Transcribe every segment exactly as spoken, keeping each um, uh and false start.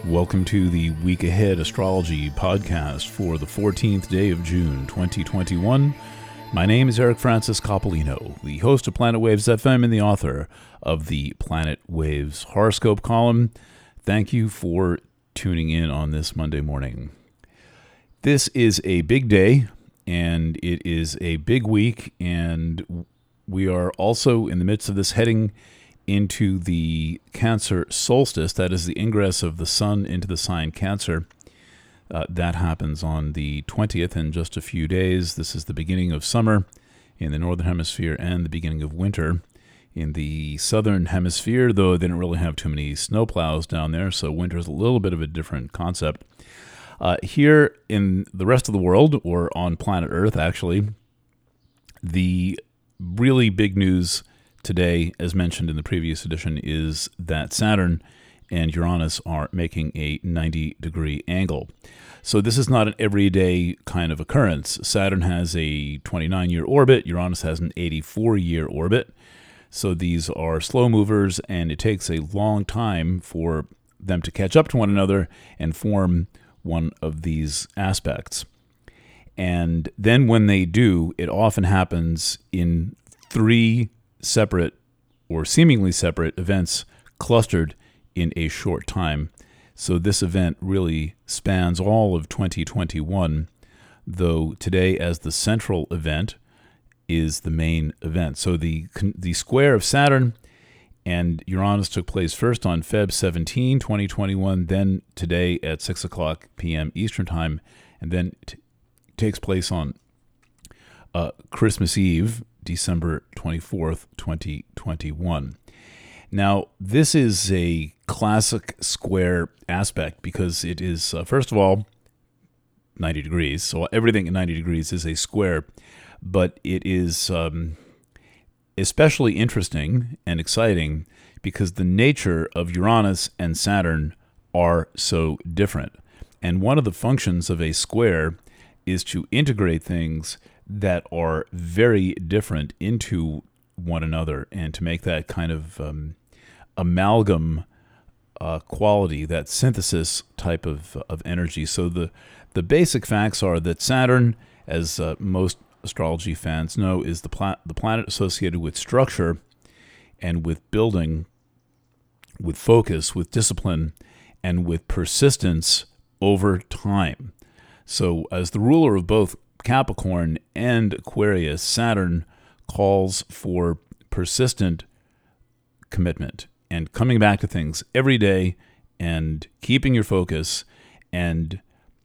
Welcome to the Week Ahead Astrology podcast for the fourteenth day of June, twenty twenty-one. My name is Eric Francis Coppolino, the host of Planet Waves F M and the author of the Planet Waves horoscope column. Thank you for tuning in on this Monday morning. This is a big day, and it is a big week, and we are also in the midst of this heading into the Cancer solstice. That is the ingress of the sun into the sign Cancer. Uh, that happens on the twentieth in just a few days. This is the beginning of summer in the Northern Hemisphere and the beginning of winter in the Southern Hemisphere, though they didn't really have too many snowplows down there, so winter is a little bit of a different concept. Uh, here in the rest of the world, or on planet Earth actually, the really big news today, as mentioned in the previous edition, is that Saturn and Uranus are making a ninety degree angle. So this is not an everyday kind of occurrence. Saturn has a twenty-nine year orbit, Uranus has an eighty-four year orbit. So these are slow movers, and it takes a long time for them to catch up to one another and form one of these aspects. And then when they do, it often happens in three separate or seemingly separate events clustered in a short time. So this event really spans all of twenty twenty-one, though today as the central event is the main event. So the the square of Saturn and Uranus took place first on February seventeenth, twenty twenty-one, then today at six o'clock p.m. Eastern Time, and then t- takes place on uh, Christmas Eve, December twenty-fourth, twenty twenty-one. Now, this is a classic square aspect because it is, uh, first of all, ninety degrees. So everything at ninety degrees is a square, but it is um, especially interesting and exciting because the nature of Uranus and Saturn are so different. And one of the functions of a square is to integrate things that are very different into one another and to make that kind of um, amalgam uh, quality, that synthesis type of of energy. So the, the basic facts are that Saturn, as uh, most astrology fans know, is the, pla- the planet associated with structure and with building, with focus, with discipline, and with persistence over time. So as the ruler of both Capricorn and Aquarius, Saturn calls for persistent commitment and coming back to things every day and keeping your focus and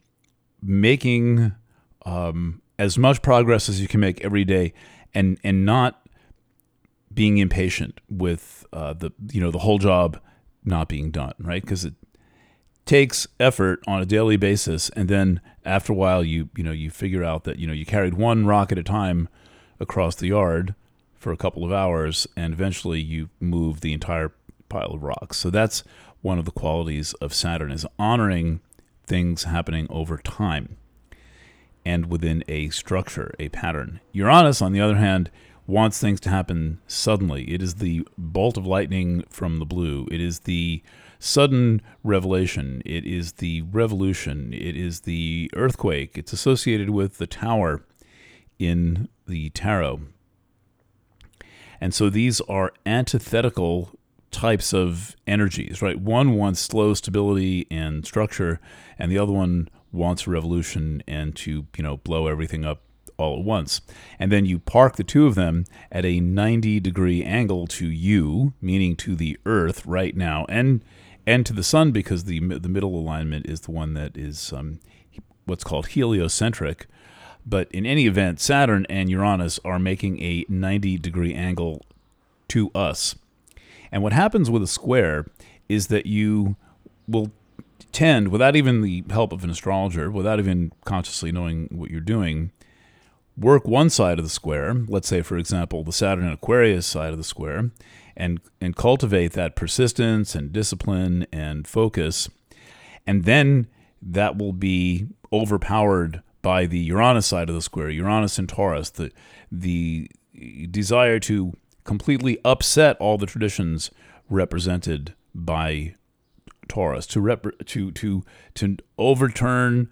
making um, as much progress as you can make every day, and and not being impatient with uh, the you know the whole job not being done, right? Because it takes effort on a daily basis, and then after a while you you know you figure out that you know you carried one rock at a time across the yard for a couple of hours, and eventually you move the entire pile of rocks. So that's one of the qualities of Saturn, is honoring things happening over time and within a structure, a pattern. Uranus, on the other hand, wants things to happen suddenly. It is the bolt of lightning from the blue. It is the sudden revelation. It is the revolution. It is the earthquake. It's associated with the tower in the tarot. And so these are antithetical types of energies, right? One wants slow stability and structure, and the other one wants a revolution and to, you know, blow everything up all at once. And then you park the two of them at a ninety degree angle to you, meaning to the earth right now, and and to the sun, because the the middle alignment is the one that is um, what's called heliocentric. But in any event, Saturn and Uranus are making a ninety degree angle to us. And what happens with a square is that you will tend, without even the help of an astrologer, without even consciously knowing what you're doing, work one side of the square, let's say, for example, the Saturn and Aquarius side of the square, and, and cultivate that persistence and discipline and focus. And then that will be overpowered by the Uranus side of the square, Uranus and Taurus, the the desire to completely upset all the traditions represented by Taurus, to rep- to to to overturn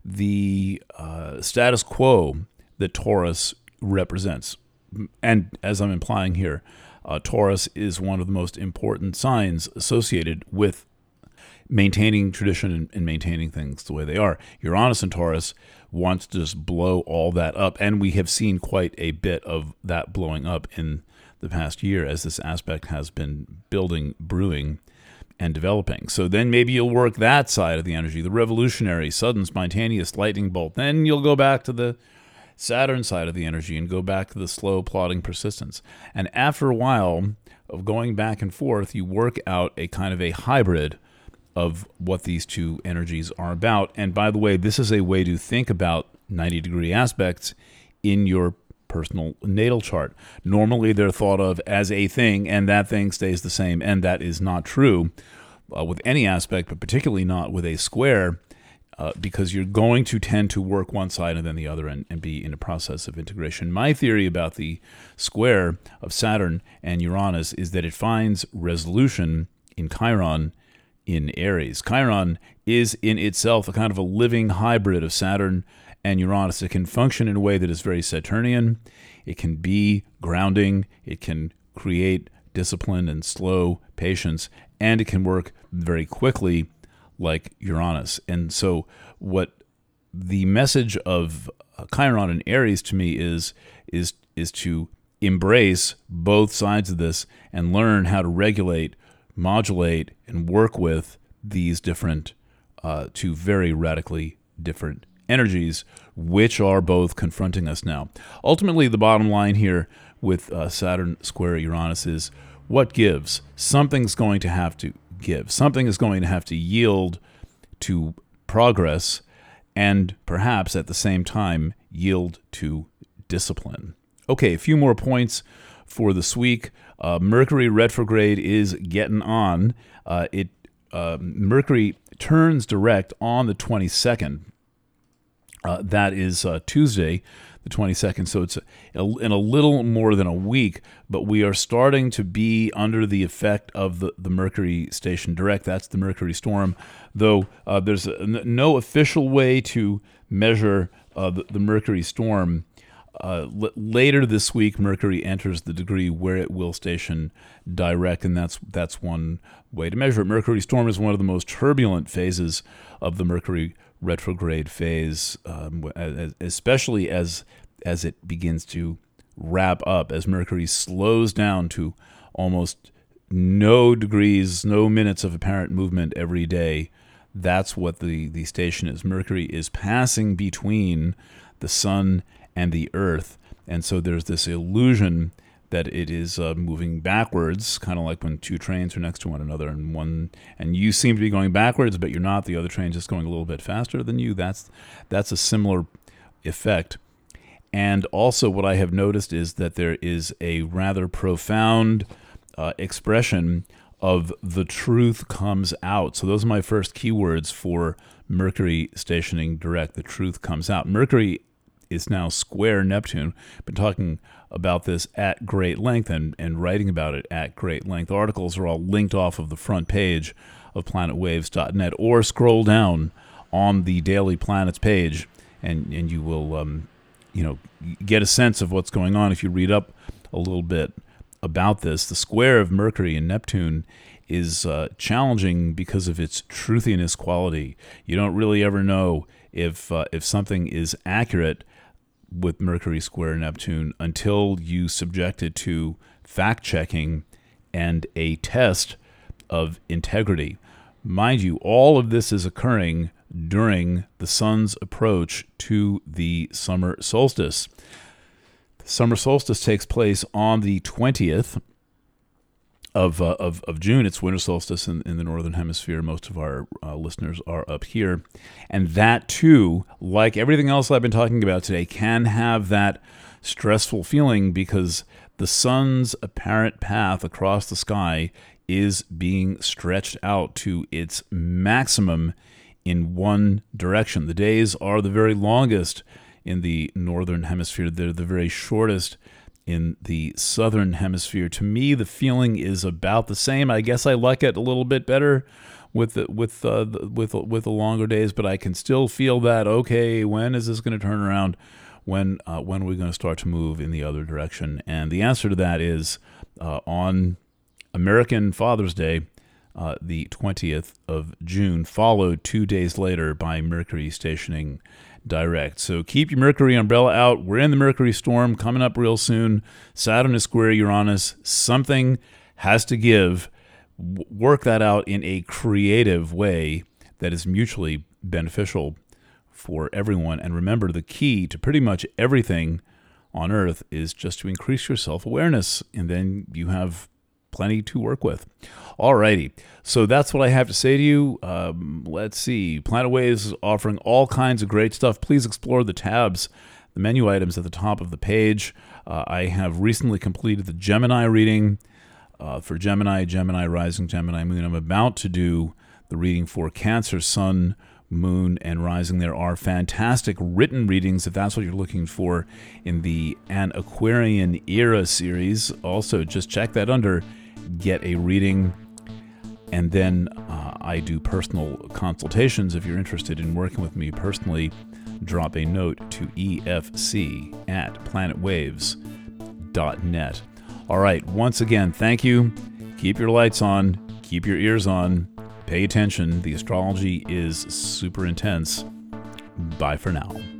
the uh, status quo that Taurus represents. And as I'm implying here, uh, Taurus is one of the most important signs associated with maintaining tradition and, and maintaining things the way they are. Uranus in Taurus wants to just blow all that up, and we have seen quite a bit of that blowing up in the past year as this aspect has been building, brewing, and developing. So then maybe you'll work that side of the energy, the revolutionary, sudden, spontaneous lightning bolt. Then you'll go back to the Saturn side of the energy and go back to the slow, plodding persistence. And after a while of going back and forth, you work out a kind of a hybrid of what these two energies are about. And by the way, this is a way to think about ninety degree aspects in your personal natal chart. Normally they're thought of as a thing, and that thing stays the same, and that is not true uh, with any aspect, but particularly not with a square, uh, because you're going to tend to work one side and then the other and, and be in a process of integration. My theory about the square of Saturn and Uranus is that it finds resolution in Chiron in Aries. Chiron is in itself a kind of a living hybrid of Saturn and Uranus. It can function in a way that is very Saturnian. It can be grounding. It can create discipline and slow patience, and it can work very quickly like Uranus. And so what the message of Chiron and Aries to me is is is to embrace both sides of this and learn how to regulate, modulate, and work with these different uh, two very radically different energies, which are both confronting us now. Ultimately, the bottom line here with uh, Saturn square Uranus is what gives? Something's going to have to give. Something is going to have to yield to progress and perhaps at the same time yield to discipline. Okay, a few more points for this week. Uh, Mercury retrograde is getting on. Uh, it uh, Mercury turns direct on the twenty-second. Uh, that is uh, Tuesday, the twenty-second, so it's a, in a little more than a week, but we are starting to be under the effect of the, the Mercury station direct. That's the Mercury storm, though uh, there's a, n- no official way to measure uh, the, the Mercury storm. Uh, l- later this week, Mercury enters the degree where it will station direct, and that's that's one way to measure it. Mercury storm is one of the most turbulent phases of the Mercury retrograde phase, um, especially as as it begins to wrap up, as Mercury slows down to almost no degrees, no minutes of apparent movement every day. That's what the, the station is. Mercury is passing between the sun and the earth, and so there's this illusion that it is uh, moving backwards, kind of like when two trains are next to one another, and one and you seem to be going backwards, but you're not. The other train's just going a little bit faster than you. That's that's a similar effect. And also, what I have noticed is that there is a rather profound uh, expression of the truth comes out. So those are my first keywords for Mercury stationing direct. The truth comes out. Mercury is now square Neptune. Been talking about this at great length and, and writing about it at great length. Articles are all linked off of the front page of planet waves dot net, or scroll down on the Daily Planets page, and, and you will um, you know, get a sense of what's going on if you read up a little bit about this. The square of Mercury and Neptune is uh, challenging because of its truthiness quality. You don't really ever know if uh, if something is accurate with Mercury square Neptune until you subject it to fact-checking and a test of integrity. Mind you, all of this is occurring during the sun's approach to the summer solstice. The summer solstice takes place on the twentieth of uh, of, of June. It's winter solstice in, in the northern hemisphere. Most of our uh, listeners are up here. And that, too, like everything else I've been talking about today, can have that stressful feeling because the sun's apparent path across the sky is being stretched out to its maximum in one direction. The days are the very longest in the northern hemisphere. They're the very shortest in the southern hemisphere. To me, the feeling is about the same. I guess I like it a little bit better with the, with uh, the, with with the longer days, but I can still feel that. Okay, when is this going to turn around? When uh, when are we going to start to move in the other direction? And the answer to that is uh, on American Father's Day, uh, the twentieth of June, followed two days later by Mercury stationing direct. So keep your Mercury umbrella out. We're in the Mercury storm coming up real soon. Saturn is square Uranus. Something has to give. Work that out in a creative way that is mutually beneficial for everyone. And remember, the key to pretty much everything on Earth is just to increase your self-awareness, and then you have plenty to work with. Alrighty, so that's what I have to say to you. Um, let's see. Planet Waves is offering all kinds of great stuff. Please explore the tabs, the menu items at the top of the page. Uh, I have recently completed the Gemini reading uh, for Gemini, Gemini Rising, Gemini Moon. I'm about to do the reading for Cancer, Sun, Moon, and Rising. There are fantastic written readings if that's what you're looking for in the An Aquarian Era series. Also, just check that under Get a Reading. And then uh, I do personal consultations. If you're interested in working with me personally, drop a note to E F C at planet waves dot net. All right, once again, thank you. Keep your lights on, keep your ears on, pay attention. The astrology is super intense. Bye for now.